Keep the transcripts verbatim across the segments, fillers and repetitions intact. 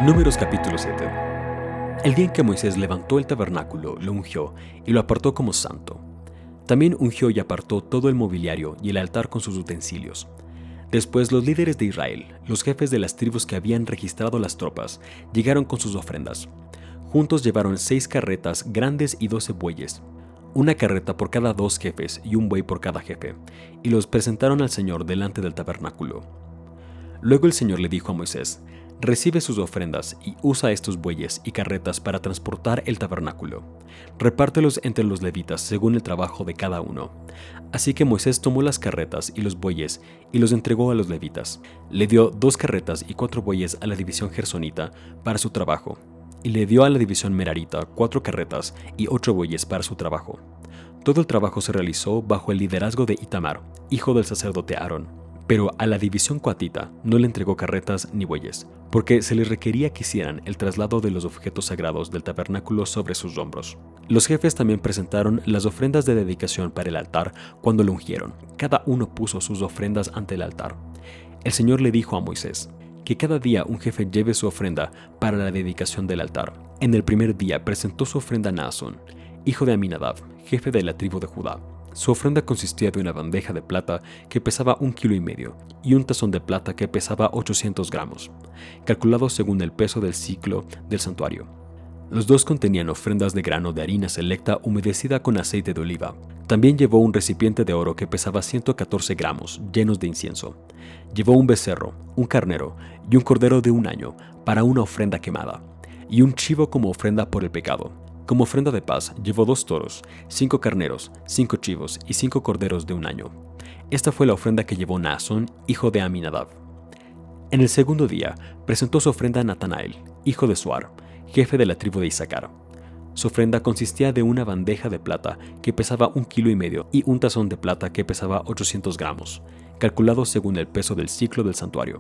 Números capítulo siete. El día en que Moisés levantó el tabernáculo, lo ungió y lo apartó como santo. También ungió y apartó todo el mobiliario y el altar con sus utensilios. Después los líderes de Israel, los jefes de las tribus que habían registrado las tropas, llegaron con sus ofrendas. Juntos llevaron seis carretas grandes y doce bueyes, una carreta por cada dos jefes y un buey por cada jefe, y los presentaron al Señor delante del tabernáculo. Luego el Señor le dijo a Moisés: recibe sus ofrendas y usa estos bueyes y carretas para transportar el tabernáculo. Repártelos entre los levitas según el trabajo de cada uno. Así que Moisés tomó las carretas y los bueyes y los entregó a los levitas. Le dio dos carretas y cuatro bueyes a la división gersonita para su trabajo, y le dio a la división merarita cuatro carretas y ocho bueyes para su trabajo. Todo el trabajo se realizó bajo el liderazgo de Itamar, hijo del sacerdote Aarón. Pero a la división coatita no le entregó carretas ni bueyes, porque se les requería que hicieran el traslado de los objetos sagrados del tabernáculo sobre sus hombros. Los jefes también presentaron las ofrendas de dedicación para el altar cuando lo ungieron. Cada uno puso sus ofrendas ante el altar. El Señor le dijo a Moisés que cada día un jefe lleve su ofrenda para la dedicación del altar. En el primer día presentó su ofrenda Naasón, hijo de Aminadab, jefe de la tribu de Judá. Su ofrenda consistía de una bandeja de plata que pesaba un kilo y medio y un tazón de plata que pesaba ochocientos gramos, calculado según el peso del ciclo del santuario. Los dos contenían ofrendas de grano de harina selecta humedecida con aceite de oliva. También llevó un recipiente de oro que pesaba ciento catorce gramos, llenos de incienso. Llevó un becerro, un carnero y un cordero de un año para una ofrenda quemada, y un chivo como ofrenda por el pecado. Como ofrenda de paz, llevó dos toros, cinco carneros, cinco chivos y cinco corderos de un año. Esta fue la ofrenda que llevó Naasón, hijo de Aminadab. En el segundo día, presentó su ofrenda a Natanael, hijo de Suar, jefe de la tribu de Isaacar. Su ofrenda consistía de una bandeja de plata que pesaba un kilo y medio y un tazón de plata que pesaba ochocientos gramos, calculado según el peso del ciclo del santuario.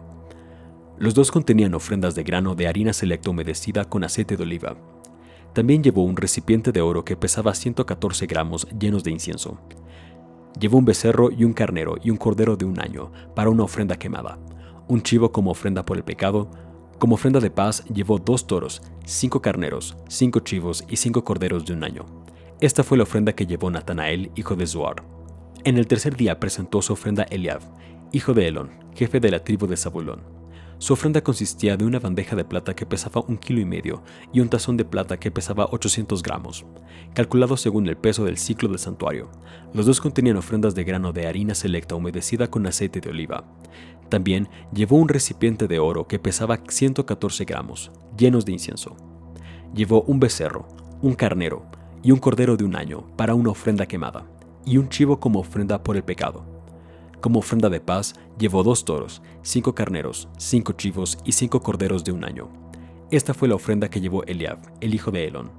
Los dos contenían ofrendas de grano de harina selecta humedecida con aceite de oliva. También llevó un recipiente de oro que pesaba ciento catorce gramos llenos de incienso. Llevó un becerro y un carnero y un cordero de un año para una ofrenda quemada, un chivo como ofrenda por el pecado. Como ofrenda de paz llevó dos toros, cinco carneros, cinco chivos y cinco corderos de un año. Esta fue la ofrenda que llevó Natanael, hijo de Zuar. En el tercer día presentó su ofrenda Eliab, hijo de Helón, jefe de la tribu de Zabulón. Su ofrenda consistía de una bandeja de plata que pesaba un kilo y medio y un tazón de plata que pesaba ochocientos gramos, calculado según el peso del ciclo del santuario. Los dos contenían ofrendas de grano de harina selecta humedecida con aceite de oliva. También llevó un recipiente de oro que pesaba ciento catorce gramos, llenos de incienso. Llevó un becerro, un carnero y un cordero de un año para una ofrenda quemada, y un chivo como ofrenda por el pecado. Como ofrenda de paz, llevó dos toros, cinco carneros, cinco chivos y cinco corderos de un año. Esta fue la ofrenda que llevó Eliab, el hijo de Helón.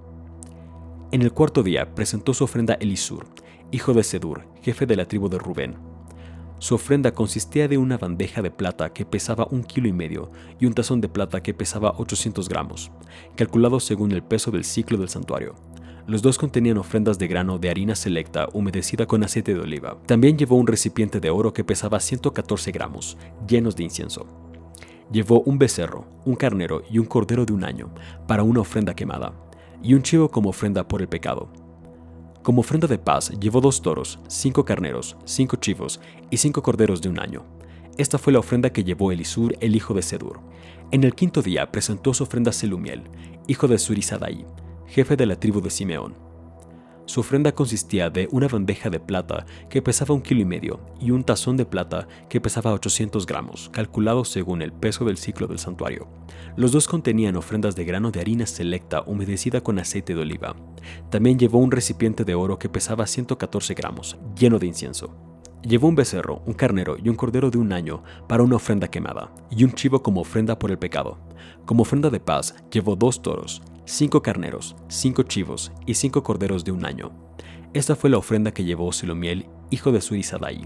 En el cuarto día presentó su ofrenda Elisur, hijo de Sedur, jefe de la tribu de Rubén. Su ofrenda consistía de una bandeja de plata que pesaba un kilo y medio y un tazón de plata que pesaba ochocientos gramos, calculado según el peso del ciclo del santuario. Los dos contenían ofrendas de grano de harina selecta humedecida con aceite de oliva. También llevó un recipiente de oro que pesaba ciento catorce gramos, llenos de incienso. Llevó un becerro, un carnero y un cordero de un año para una ofrenda quemada, y un chivo como ofrenda por el pecado. Como ofrenda de paz llevó dos toros, cinco carneros, cinco chivos y cinco corderos de un año. Esta fue la ofrenda que llevó Elisur, el hijo de Sedur. En el quinto día presentó su ofrenda Selumiel, hijo de Zurisadaí, jefe de la tribu de Simeón. Su ofrenda consistía de una bandeja de plata que pesaba un kilo y medio y un tazón de plata que pesaba ochocientos gramos, calculado según el peso del ciclo del santuario. Los dos contenían ofrendas de grano de harina selecta humedecida con aceite de oliva. También llevó un recipiente de oro que pesaba ciento catorce gramos, lleno de incienso. Llevó un becerro, un carnero y un cordero de un año para una ofrenda quemada, y un chivo como ofrenda por el pecado. Como ofrenda de paz llevó dos toros, cinco carneros, cinco chivos y cinco corderos de un año. Esta fue la ofrenda que llevó Selumiel, hijo de Zurisadaí.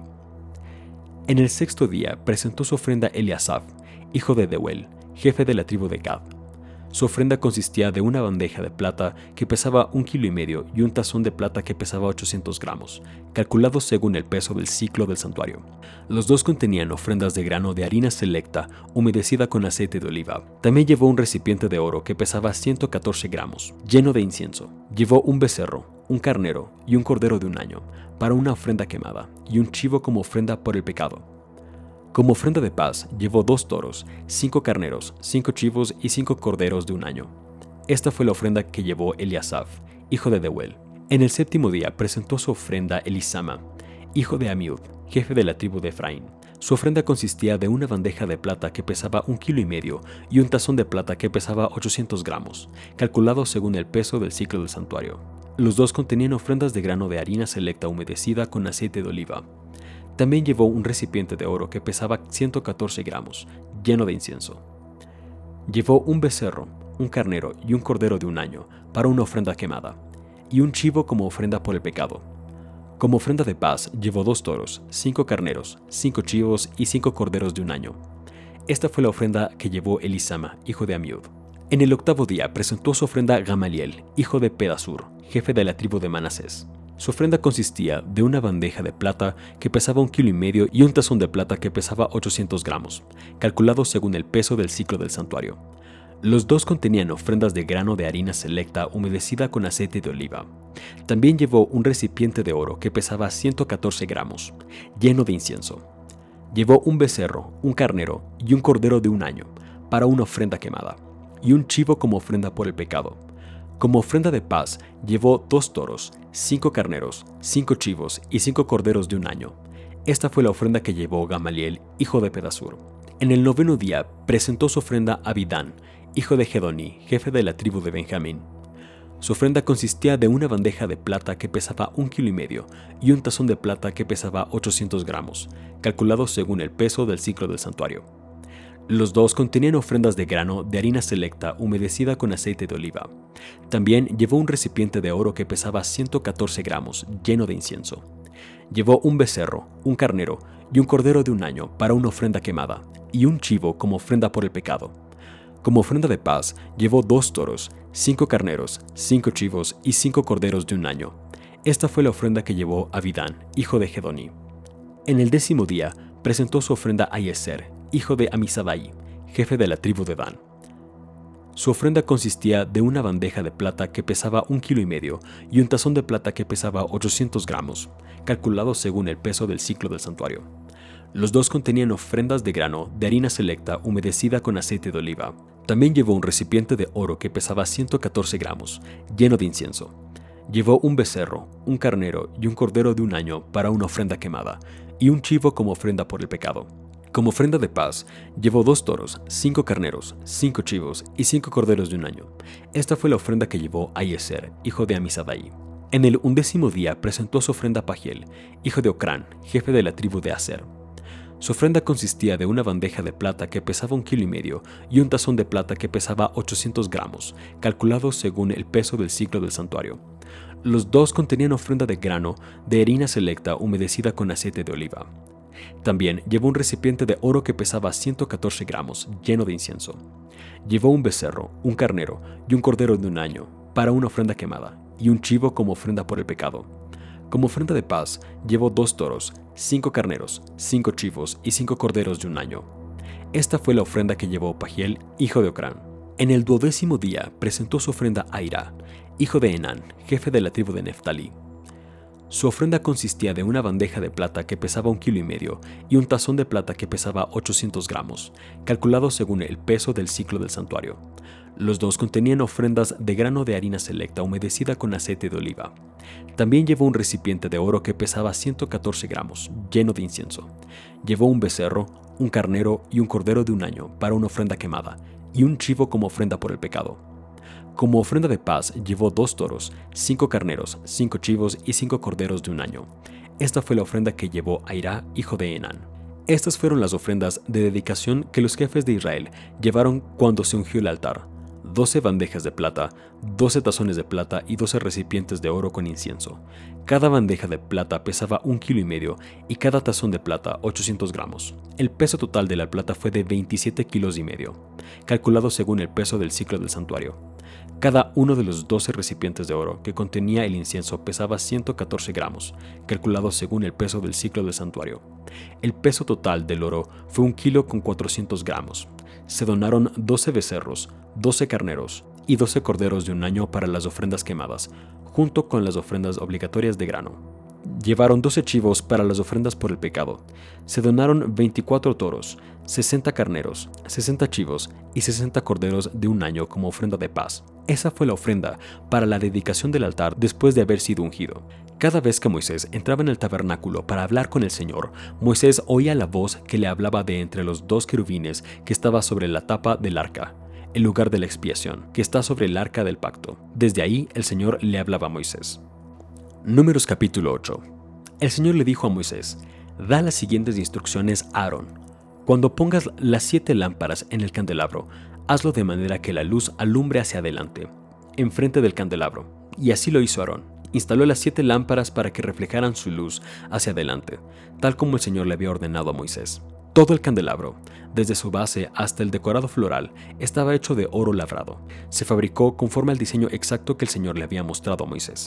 En el sexto día presentó su ofrenda Eliasaf, hijo de Deuel, jefe de la tribu de Gad. Su ofrenda consistía de una bandeja de plata que pesaba un kilo y medio y un tazón de plata que pesaba ochocientos gramos, calculados según el peso del ciclo del santuario. Los dos contenían ofrendas de grano de harina selecta humedecida con aceite de oliva. También llevó un recipiente de oro que pesaba ciento catorce gramos, lleno de incienso. Llevó un becerro, un carnero y un cordero de un año, para una ofrenda quemada, y un chivo como ofrenda por el pecado. Como ofrenda de paz, llevó dos toros, cinco carneros, cinco chivos y cinco corderos de un año. Esta fue la ofrenda que llevó Eliasaf, hijo de Deuel. En el séptimo día presentó su ofrenda Elisama, hijo de Amiud, jefe de la tribu de Efraín. Su ofrenda consistía de una bandeja de plata que pesaba un kilo y medio y un tazón de plata que pesaba ochocientos gramos, calculado según el peso del ciclo del santuario. Los dos contenían ofrendas de grano de harina selecta humedecida con aceite de oliva. También llevó un recipiente de oro que pesaba ciento catorce gramos, lleno de incienso. Llevó un becerro, un carnero y un cordero de un año para una ofrenda quemada, y un chivo como ofrenda por el pecado. Como ofrenda de paz llevó dos toros, cinco carneros, cinco chivos y cinco corderos de un año. Esta fue la ofrenda que llevó Elisama, hijo de Amiud. En el octavo día presentó su ofrenda Gamaliel, hijo de Pedasur, jefe de la tribu de Manasés. Su ofrenda consistía de una bandeja de plata que pesaba un kilo y medio y un tazón de plata que pesaba ochocientos gramos, calculados según el peso del ciclo del santuario. Los dos contenían ofrendas de grano de harina selecta humedecida con aceite de oliva. También llevó un recipiente de oro que pesaba ciento catorce gramos, lleno de incienso. Llevó un becerro, un carnero y un cordero de un año para una ofrenda quemada, y un chivo como ofrenda por el pecado. Como ofrenda de paz, llevó dos toros, cinco carneros, cinco chivos y cinco corderos de un año. Esta fue la ofrenda que llevó Gamaliel, hijo de Pedasur. En el noveno día presentó su ofrenda Abidán, hijo de Gedoní, jefe de la tribu de Benjamín. Su ofrenda consistía de una bandeja de plata que pesaba un kilo y medio y un tazón de plata que pesaba ochocientos gramos, calculados según el peso del ciclo del santuario. Los dos contenían ofrendas de grano de harina selecta humedecida con aceite de oliva. También llevó un recipiente de oro que pesaba ciento catorce gramos, lleno de incienso. Llevó un becerro, un carnero y un cordero de un año para una ofrenda quemada, y un chivo como ofrenda por el pecado. Como ofrenda de paz, llevó dos toros, cinco carneros, cinco chivos y cinco corderos de un año. Esta fue la ofrenda que llevó Abidán, hijo de Gedoní. En el décimo día, presentó su ofrenda a Yeser, hijo de Amisadai, jefe de la tribu de Dan. Su ofrenda consistía de una bandeja de plata que pesaba un kilo y medio y un tazón de plata que pesaba ochocientos gramos, calculados según el peso del ciclo del santuario. Los dos contenían ofrendas de grano de harina selecta humedecida con aceite de oliva. También llevó un recipiente de oro que pesaba ciento catorce gramos, lleno de incienso. Llevó un becerro, un carnero y un cordero de un año para una ofrenda quemada, y un chivo como ofrenda por el pecado. Como ofrenda de paz, llevó dos toros, cinco carneros, cinco chivos y cinco corderos de un año. Esta fue la ofrenda que llevó a Yeser, hijo de Amisadai. En el undécimo día presentó su ofrenda a Pagiel, hijo de Ocrán, jefe de la tribu de Aser. Su ofrenda consistía de una bandeja de plata que pesaba un kilo y medio y un tazón de plata que pesaba ochocientos gramos, calculados según el peso del ciclo del santuario. Los dos contenían ofrenda de grano de harina selecta humedecida con aceite de oliva. También llevó un recipiente de oro que pesaba ciento catorce gramos, lleno de incienso. Llevó un becerro, un carnero y un cordero de un año para una ofrenda quemada, y un chivo como ofrenda por el pecado. Como ofrenda de paz, llevó dos toros, cinco carneros, cinco chivos y cinco corderos de un año. Esta fue la ofrenda que llevó Pagiel, hijo de Ocrán. En el duodécimo día presentó su ofrenda a Ira, hijo de Enán, jefe de la tribu de Neftalí. Su ofrenda consistía de una bandeja de plata que pesaba un kilo y medio y un tazón de plata que pesaba ochocientos gramos, calculados según el peso del ciclo del santuario. Los dos contenían ofrendas de grano de harina selecta humedecida con aceite de oliva. También llevó un recipiente de oro que pesaba ciento catorce gramos, lleno de incienso. Llevó un becerro, un carnero y un cordero de un año para una ofrenda quemada, y un chivo como ofrenda por el pecado. Como ofrenda de paz llevó dos toros, cinco carneros, cinco chivos y cinco corderos de un año. Esta fue la ofrenda que llevó Aira, hijo de Enán. Estas fueron las ofrendas de dedicación que los jefes de Israel llevaron cuando se ungió el altar. doce bandejas de plata, doce tazones de plata y doce recipientes de oro con incienso. Cada bandeja de plata pesaba un kilo y medio y cada tazón de plata ochocientos gramos. El peso total de la plata fue de veintisiete kilos y medio, calculado según el peso del ciclo del santuario. Cada uno de los doce recipientes de oro que contenía el incienso pesaba ciento catorce gramos, calculado según el peso del ciclo del santuario. El peso total del oro fue un kilo con cuatrocientos gramos. Se donaron doce becerros, doce carneros y doce corderos de un año para las ofrendas quemadas, junto con las ofrendas obligatorias de grano. Llevaron doce chivos para las ofrendas por el pecado. Se donaron veinticuatro toros, sesenta carneros, sesenta chivos y sesenta corderos de un año como ofrenda de paz. Esa fue la ofrenda para la dedicación del altar después de haber sido ungido. Cada vez que Moisés entraba en el tabernáculo para hablar con el Señor, Moisés oía la voz que le hablaba de entre los dos querubines que estaba sobre la tapa del arca, el lugar de la expiación, que está sobre el arca del pacto. Desde ahí el Señor le hablaba a Moisés. Números capítulo ocho. El Señor le dijo a Moisés: da las siguientes instrucciones a Aarón. Cuando pongas las siete lámparas en el candelabro, hazlo de manera que la luz alumbre hacia adelante, enfrente del candelabro. Y así lo hizo Aarón. Instaló las siete lámparas para que reflejaran su luz hacia adelante, tal como el Señor le había ordenado a Moisés. Todo el candelabro, desde su base hasta el decorado floral, estaba hecho de oro labrado. Se fabricó conforme al diseño exacto que el Señor le había mostrado a Moisés.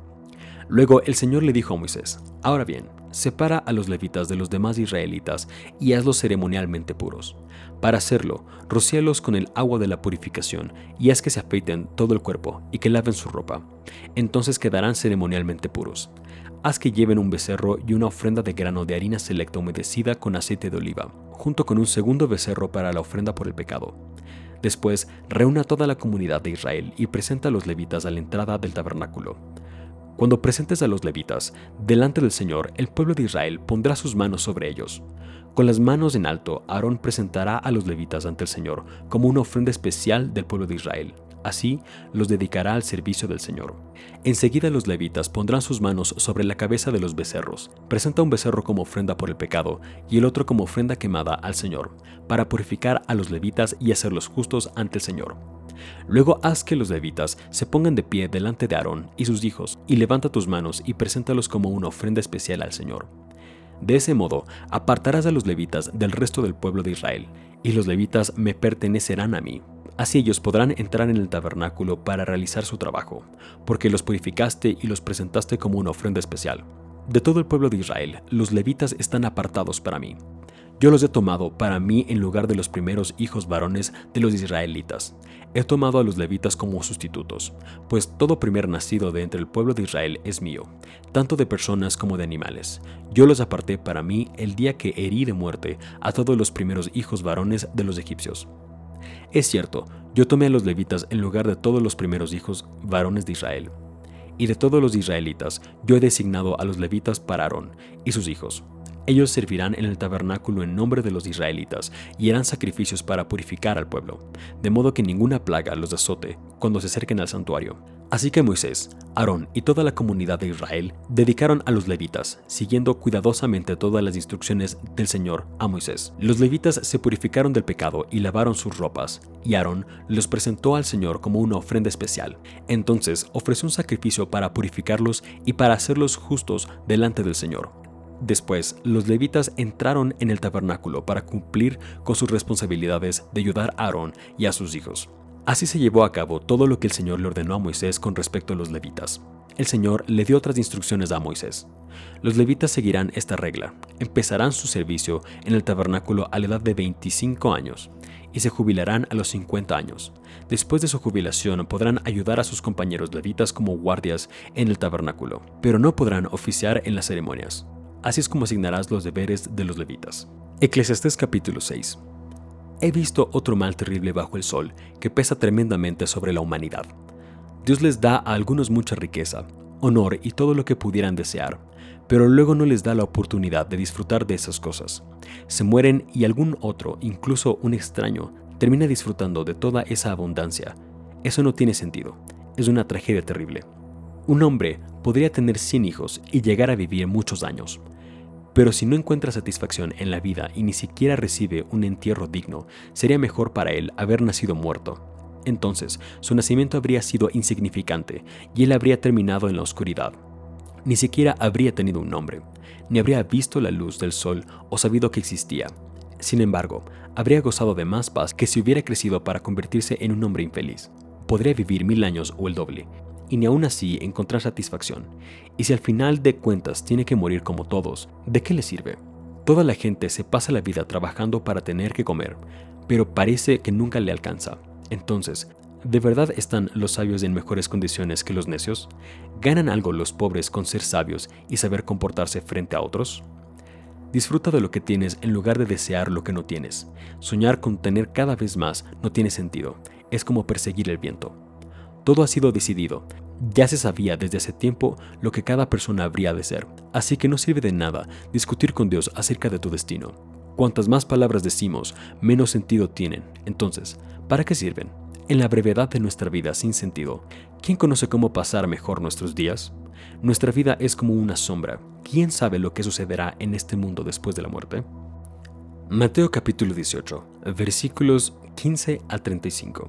Luego el Señor le dijo a Moisés: ahora bien, separa a los levitas de los demás israelitas y hazlos ceremonialmente puros. Para hacerlo, rocíalos con el agua de la purificación y haz que se afeiten todo el cuerpo y que laven su ropa. Entonces quedarán ceremonialmente puros. Haz que lleven un becerro y una ofrenda de grano de harina selecta humedecida con aceite de oliva, junto con un segundo becerro para la ofrenda por el pecado. Después, reúna a toda la comunidad de Israel y presenta a los levitas a la entrada del tabernáculo. Cuando presentes a los levitas delante del Señor, el pueblo de Israel pondrá sus manos sobre ellos. Con las manos en alto, Aarón presentará a los levitas ante el Señor como una ofrenda especial del pueblo de Israel. Así los dedicará al servicio del Señor. Enseguida los levitas pondrán sus manos sobre la cabeza de los becerros. Presenta un becerro como ofrenda por el pecado y el otro como ofrenda quemada al Señor, para purificar a los levitas y hacerlos justos ante el Señor. Luego haz que los levitas se pongan de pie delante de Aarón y sus hijos, y levanta tus manos y preséntalos como una ofrenda especial al Señor. De ese modo, apartarás a los levitas del resto del pueblo de Israel, y los levitas me pertenecerán a mí. Así ellos podrán entrar en el tabernáculo para realizar su trabajo, porque los purificaste y los presentaste como una ofrenda especial. De todo el pueblo de Israel, los levitas están apartados para mí. Yo los he tomado para mí en lugar de los primeros hijos varones de los israelitas. He tomado a los levitas como sustitutos, pues todo primer nacido de entre el pueblo de Israel es mío, tanto de personas como de animales. Yo los aparté para mí el día que herí de muerte a todos los primeros hijos varones de los egipcios. Es cierto, yo tomé a los levitas en lugar de todos los primeros hijos varones de Israel. Y de todos los israelitas, yo he designado a los levitas para Aarón y sus hijos. Ellos servirán en el tabernáculo en nombre de los israelitas y harán sacrificios para purificar al pueblo, de modo que ninguna plaga los azote cuando se acerquen al santuario. Así que Moisés, Aarón y toda la comunidad de Israel dedicaron a los levitas, siguiendo cuidadosamente todas las instrucciones del Señor a Moisés. Los levitas se purificaron del pecado y lavaron sus ropas, y Aarón los presentó al Señor como una ofrenda especial. Entonces ofreció un sacrificio para purificarlos y para hacerlos justos delante del Señor. Después, los levitas entraron en el tabernáculo para cumplir con sus responsabilidades de ayudar a Aarón y a sus hijos. Así se llevó a cabo todo lo que el Señor le ordenó a Moisés con respecto a los levitas. El Señor le dio otras instrucciones a Moisés. Los levitas seguirán esta regla. Empezarán su servicio en el tabernáculo a la edad de veinticinco años y se jubilarán a los cincuenta años. Después de su jubilación podrán ayudar a sus compañeros levitas como guardias en el tabernáculo, pero no podrán oficiar en las ceremonias. Así es como asignarás los deberes de los levitas. Eclesiastés capítulo seis. He visto otro mal terrible bajo el sol que pesa tremendamente sobre la humanidad. Dios les da a algunos mucha riqueza, honor y todo lo que pudieran desear, pero luego no les da la oportunidad de disfrutar de esas cosas. Se mueren y algún otro, incluso un extraño, termina disfrutando de toda esa abundancia. Eso no tiene sentido. Es una tragedia terrible. Un hombre podría tener cien hijos y llegar a vivir muchos años. Pero si no encuentra satisfacción en la vida y ni siquiera recibe un entierro digno, sería mejor para él haber nacido muerto. Entonces, su nacimiento habría sido insignificante y él habría terminado en la oscuridad. Ni siquiera habría tenido un nombre, ni habría visto la luz del sol o sabido que existía. Sin embargo, habría gozado de más paz que si hubiera crecido para convertirse en un hombre infeliz. Podría vivir mil años o el doble, y ni aún así encontrar satisfacción. Y si al final de cuentas tiene que morir como todos, ¿de qué le sirve? Toda la gente se pasa la vida trabajando para tener que comer, pero parece que nunca le alcanza. Entonces, ¿de verdad están los sabios en mejores condiciones que los necios? ¿Ganan algo los pobres con ser sabios y saber comportarse frente a otros? Disfruta de lo que tienes en lugar de desear lo que no tienes. Soñar con tener cada vez más no tiene sentido. Es como perseguir el viento. Todo ha sido decidido. Ya se sabía desde hace tiempo lo que cada persona habría de ser, así que no sirve de nada discutir con Dios acerca de tu destino. Cuantas más palabras decimos, menos sentido tienen. Entonces, ¿para qué sirven? En la brevedad de nuestra vida sin sentido, ¿quién conoce cómo pasar mejor nuestros días? Nuestra vida es como una sombra. ¿Quién sabe lo que sucederá en este mundo después de la muerte? Mateo capítulo dieciocho, versículos quince al treinta y cinco.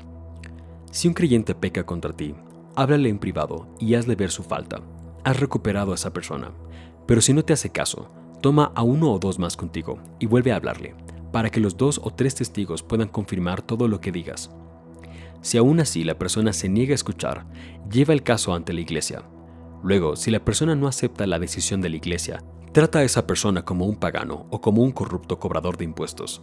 Si un creyente peca contra ti, háblale en privado y hazle ver su falta. Has recuperado a esa persona. Pero si no te hace caso, toma a uno o dos más contigo y vuelve a hablarle, para que los dos o tres testigos puedan confirmar todo lo que digas. Si aún así la persona se niega a escuchar, lleva el caso ante la iglesia. Luego, si la persona no acepta la decisión de la iglesia, trata a esa persona como un pagano o como un corrupto cobrador de impuestos.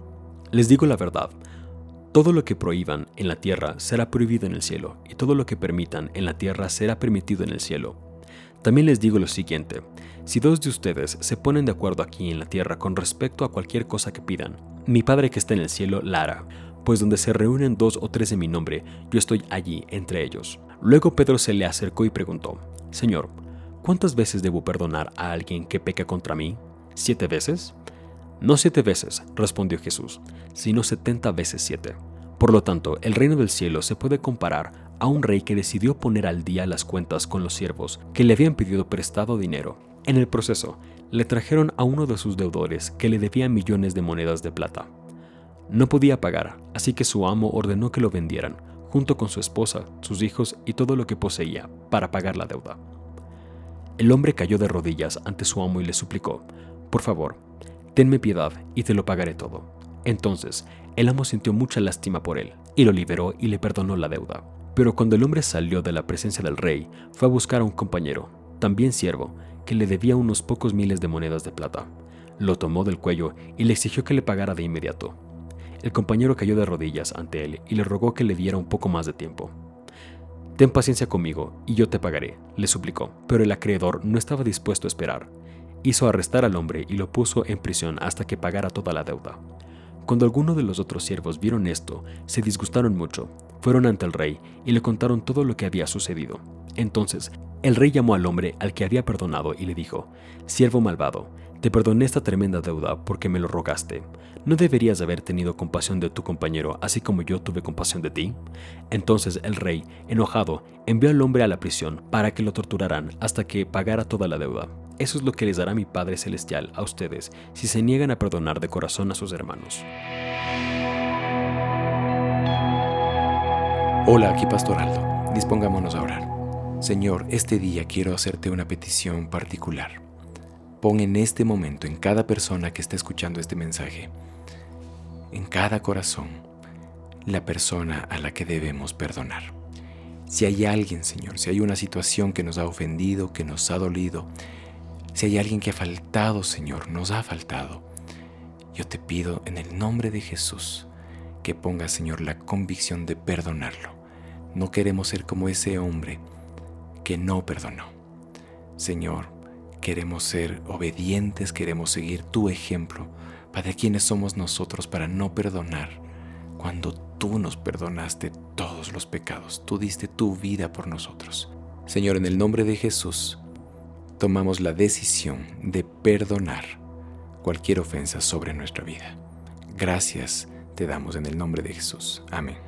Les digo la verdad, todo lo que prohíban en la tierra será prohibido en el cielo, y todo lo que permitan en la tierra será permitido en el cielo. También les digo lo siguiente, si dos de ustedes se ponen de acuerdo aquí en la tierra con respecto a cualquier cosa que pidan, mi Padre que está en el cielo la hará, pues donde se reúnen dos o tres en mi nombre, yo estoy allí entre ellos. Luego Pedro se le acercó y preguntó, Señor, ¿cuántas veces debo perdonar a alguien que peca contra mí? ¿Siete veces? No siete veces, respondió Jesús, sino setenta veces siete. Por lo tanto, el reino del cielo se puede comparar a un rey que decidió poner al día las cuentas con los siervos que le habían pedido prestado dinero. En el proceso, le trajeron a uno de sus deudores que le debía millones de monedas de plata. No podía pagar, así que su amo ordenó que lo vendieran, junto con su esposa, sus hijos y todo lo que poseía, para pagar la deuda. El hombre cayó de rodillas ante su amo y le suplicó, por favor, tenme piedad y te lo pagaré todo. Entonces, el amo sintió mucha lástima por él, y lo liberó y le perdonó la deuda. Pero cuando el hombre salió de la presencia del rey, fue a buscar a un compañero, también siervo, que le debía unos pocos miles de monedas de plata. Lo tomó del cuello y le exigió que le pagara de inmediato. El compañero cayó de rodillas ante él y le rogó que le diera un poco más de tiempo. Ten paciencia conmigo y yo te pagaré, le suplicó, pero el acreedor no estaba dispuesto a esperar. Hizo arrestar al hombre y lo puso en prisión hasta que pagara toda la deuda. Cuando algunos de los otros siervos vieron esto, se disgustaron mucho, fueron ante el rey y le contaron todo lo que había sucedido. Entonces, el rey llamó al hombre al que había perdonado y le dijo, «Siervo malvado, te perdoné esta tremenda deuda porque me lo rogaste. ¿No deberías haber tenido compasión de tu compañero así como yo tuve compasión de ti?» Entonces el rey, enojado, envió al hombre a la prisión para que lo torturaran hasta que pagara toda la deuda. Eso es lo que les dará mi Padre Celestial a ustedes si se niegan a perdonar de corazón a sus hermanos. Hola, aquí Pastor Aldo. Dispongámonos a orar. Señor, este día quiero hacerte una petición particular. Pon en este momento en cada persona que está escuchando este mensaje, en cada corazón, la persona a la que debemos perdonar. Si hay alguien, Señor, si hay una situación que nos ha ofendido, que nos ha dolido, si hay alguien que ha faltado, Señor, nos ha faltado, yo te pido en el nombre de Jesús que pongas, Señor, la convicción de perdonarlo. No queremos ser como ese hombre que no perdonó. Señor, queremos ser obedientes, queremos seguir tu ejemplo. Padre, ¿quiénes somos nosotros para no perdonar cuando tú nos perdonaste todos los pecados? Tú diste tu vida por nosotros. Señor, en el nombre de Jesús, tomamos la decisión de perdonar cualquier ofensa sobre nuestra vida. Gracias te damos en el nombre de Jesús. Amén.